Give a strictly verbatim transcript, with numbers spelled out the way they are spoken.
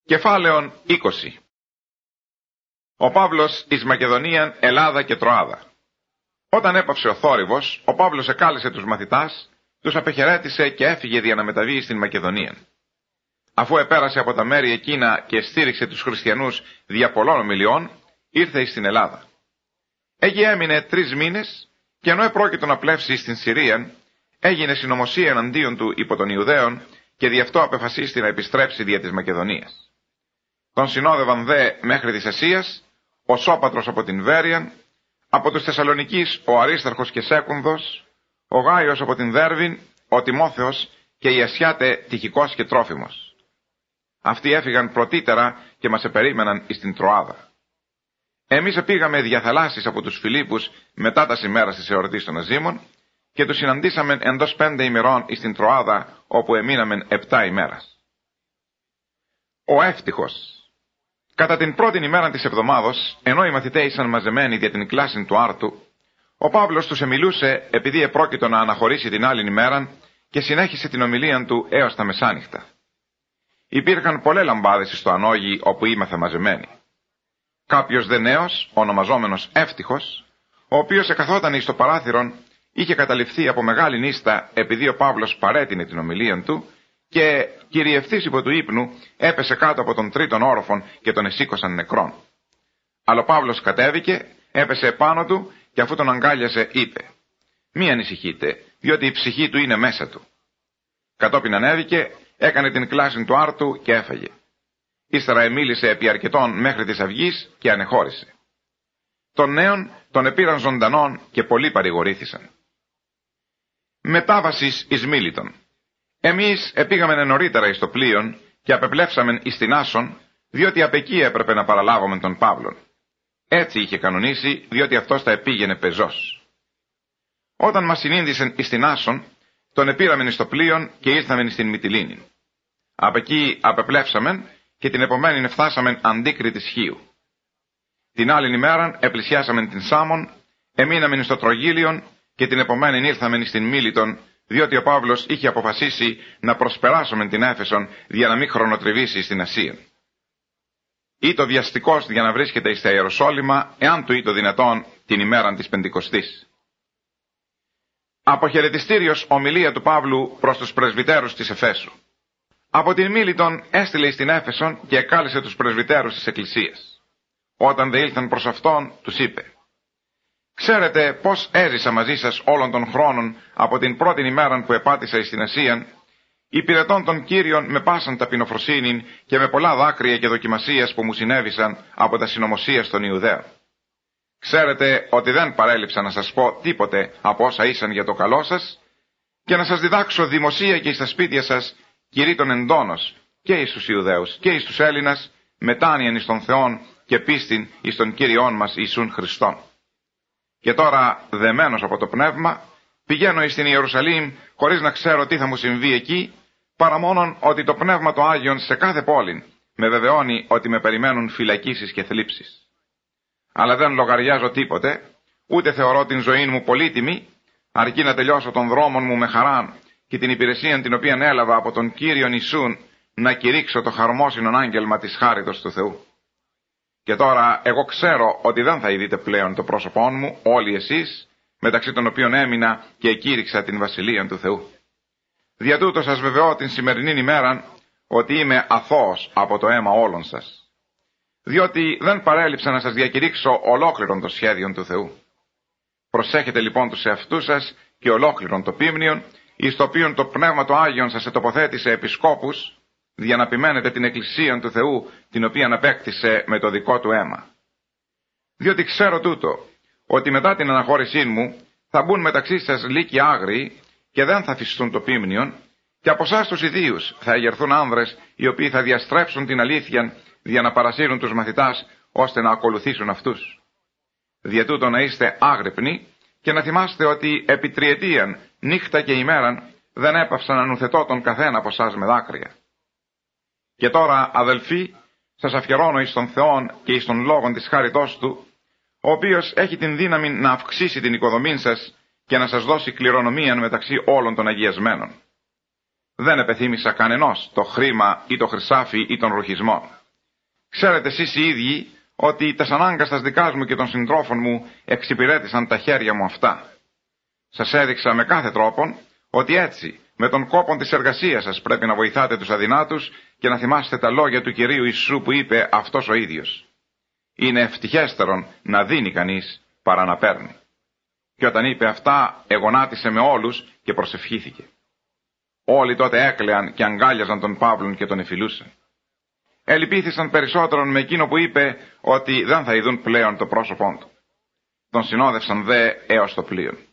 Κεφάλαιον είκοσι. Ο Παύλος εις Μακεδονίαν, Ελλάδα και Τροάδα. Όταν έπαυσε ο θόρυβος, ο Παύλος εκάλεσε τους μαθητάς, τους απεχαιρέτησε και έφυγε για να μεταβεί στην Μακεδονία. Αφού επέρασε από τα μέρη εκείνα και στήριξε τους χριστιανούς δια πολλών ομιλιών, ήρθε στην Ελλάδα. Εκεί έμεινε τρεις μήνες και ενώ επρόκειτο να πλεύσει στην Συρία, έγινε συνωμοσία εναντίον του υπό των Ιουδαίων και δι' αυτό απεφασίστη να επιστρέψει δια της Μακεδονίας. Τον συνόδευαν δε μέχρι της Ασίας ο Σώπατρος από την Βέρεια, από τους Θεσσαλονικείς ο Αρίσταρχος και Σέκουνδος, ο Γάιος από την Δέρβην, ο Τιμόθεος και η Ασιάτε Τυχικός και Τρόφιμος. Αυτοί έφυγαν πρωτήτερα και μας επερίμεναν εις την Τροάδα. Εμείς επήγαμε διαθαλάσσεις από τους Φιλίππους μετά τα ημέρας της εορτής των Αζήμων και τους συναντήσαμε εντός πέντε ημερών εις την Τροάδα, όπου εμείναμεν επτά ημέρας. Ο Εύτυχος. Κατά την πρώτη ημέρα της εβδομάδος, ενώ οι μαθητές ήσαν μαζεμένοι για την κλάση του άρτου, ο Παύλος τους εμιλούσε επειδή επρόκειτο να αναχωρήσει την άλλη ημέρα και συνέχισε την ομιλία του έως τα μεσάνυχτα. Υπήρχαν πολλές λαμπάδες στο ανόγι όπου ήμαθα μαζεμένοι. Κάποιος δε νέος, ονομαζόμενος Εύτυχος, ο οποίος εκαθόταν εις το παράθυρον, είχε καταληφθεί από μεγάλη νύστα επειδή ο Παύλος παρέτεινε την ομιλία του και κυριευτής υπό του ύπνου έπεσε κάτω από τον τρίτον όροφον και τον εσήκωσαν νεκρόν. Αλλά ο Παύλος κατέβηκε, έπεσε επάνω του και αφού τον αγκάλιασε είπε: «Μη ανησυχείτε, διότι η ψυχή του είναι μέσα του». Κατόπιν ανέβηκε, έκανε την κλάση του άρτου και έφαγε. Ύστερα εμίλησε επί αρκετών μέχρι της αυγής και ανεχώρησε. Τον νέον τον επήραν ζωντανόν και πολλοί παρηγορήθησαν. Μετάβασης εις Μίλητον. Εμείς επήγαμεν νωρίτερα εις το πλοίον και απεπλέψαμεν εις την Άσον, διότι απ' εκεί έπρεπε να παραλάβομεν τον Παύλον. Έτσι είχε κανονίσει, διότι αυτός τα επήγαινε πεζός. Όταν μας συνήντησεν εις την Άσον, τον επήραμεν εις το πλοίον και ήρθαμεν εις την Μυτιλήνη. Απ' εκεί απεπλέψαμεν και την επομένη φτάσαμεν αντίκρι της Χίου. Την άλλη ημέρα επλησιάσαμεν την Σάμον, εμείναμεν στο Τρογίλιον και την επομένη ήρθαμεν στην Μίλητον, διότι ο Παύλος είχε αποφασίσει να προσπεράσουμε την Έφεσον για να μην χρονοτριβήσει στην Ασία. Ήτο βιαστικός για να βρίσκεται εις τα Ιεροσόλυμα, εάν του ήτο δυνατόν την ημέραν της Πεντηκοστής. Αποχαιρετιστήριος ομιλία του Παύλου προς τους πρεσβυτέρους της Εφέσου. Από την Μίλητον έστειλε στην Έφεσον και εκάλεσε τους πρεσβυτέρους της Εκκλησίας. Όταν δε ήλθαν προς αυτόν, τους είπε: «Ξέρετε πώς έζησα μαζί σας όλων των χρόνων από την πρώτη ημέρα που επάτησα εις την Ασίαν, υπηρετών των Κύριων με πάσαν ταπεινοφροσύνην και με πολλά δάκρυα και δοκιμασίας που μου συνέβησαν από τα συνωμοσίας των Ιουδαίων. Ξέρετε ότι δεν παρέλειψα να σας πω τίποτε από όσα ήσαν για το καλό σας και να σας διδάξω δημοσία και εις τα σπίτια σας κηρύττων εντόνως και εις τους Ιουδαίους και εις τους Έλληνας μετάνοιαν εις τον Θεόν και πίστην εις τον Κύριόν μας Ιησούν Χριστόν. Και τώρα, δεμένος από το πνεύμα, πηγαίνω εις την Ιερουσαλήμ χωρίς να ξέρω τι θα μου συμβεί εκεί, παρά μόνον ότι το Πνεύμα το Άγιον σε κάθε πόλη με βεβαιώνει ότι με περιμένουν φυλακίσεις και θλίψεις. Αλλά δεν λογαριάζω τίποτε, ούτε θεωρώ την ζωή μου πολύτιμη, αρκεί να τελειώσω τον δρόμο μου με χαράν και την υπηρεσία την οποία έλαβα από τον Κύριον Ιησούν να κηρύξω το χαρμόσυνον άγγελμα της χάριτος του Θεού. Και τώρα εγώ ξέρω ότι δεν θα ειδείτε πλέον το πρόσωπό μου όλοι εσείς, μεταξύ των οποίων έμεινα και εκήρυξα την Βασιλεία του Θεού. Δια τούτο σας βεβαιώ την σημερινή ημέρα ότι είμαι αθώος από το αίμα όλων σας. Διότι δεν παρέλειψα να σας διακηρύξω ολόκληρον το σχέδιο του Θεού. Προσέχετε λοιπόν τους εαυτούς σας και ολόκληρον το πίμνιον, εις το οποίον το Πνεύμα το Άγιον σας ετοποθέτησε επισκόπους, για να επιμένετε την Εκκλησία του Θεού, την οποία απέκτησε με το δικό του αίμα. Διότι ξέρω τούτο, ότι μετά την αναχώρησή μου θα μπουν μεταξύ σας λύκοι άγριοι και δεν θα φυστούν το πίμνιον, και από εσάς τους ιδίους θα εγερθούν άνδρες οι οποίοι θα διαστρέψουν την αλήθεια για να παρασύρουν τους μαθητάς ώστε να ακολουθήσουν αυτούς. Δια τούτο να είστε άγρυπνοι και να θυμάστε ότι επί τριετίαν, νύχτα και ημέραν, δεν έπαυσαν να νουθετώ τον καθένα από εσάς με δάκρυα. Και τώρα, αδελφοί, σας αφιερώνω εις τον Θεόν και εις τον λόγον της χάριτός Του, ο οποίος έχει την δύναμη να αυξήσει την οικοδομή σας και να σας δώσει κληρονομία μεταξύ όλων των αγιασμένων. Δεν επεθύμησα κανενός το χρήμα ή το χρυσάφι ή τον ρουχισμό. Ξέρετε εσείς οι ίδιοι ότι τας ανάγκαστας δικάς μου και των συντρόφων μου εξυπηρέτησαν τα χέρια μου αυτά. Σας έδειξα με κάθε τρόπον ότι έτσι με τον κόπον της εργασίας σας πρέπει να βοηθάτε τους αδυνάτους και να θυμάστε τα λόγια του Κυρίου Ιησού που είπε αυτός ο ίδιος. Είναι ευτυχέστερον να δίνει κανείς παρά να παίρνει. Και όταν είπε αυτά εγωνάτισε με όλους και προσευχήθηκε. Όλοι τότε έκλαιαν και αγκάλιαζαν τον Παύλον και τον εφιλούσαν. Ελυπήθησαν περισσότερον με εκείνο που είπε ότι δεν θα ειδούν πλέον το πρόσωπόν του. Τον συνόδευσαν δε έως το πλοίο.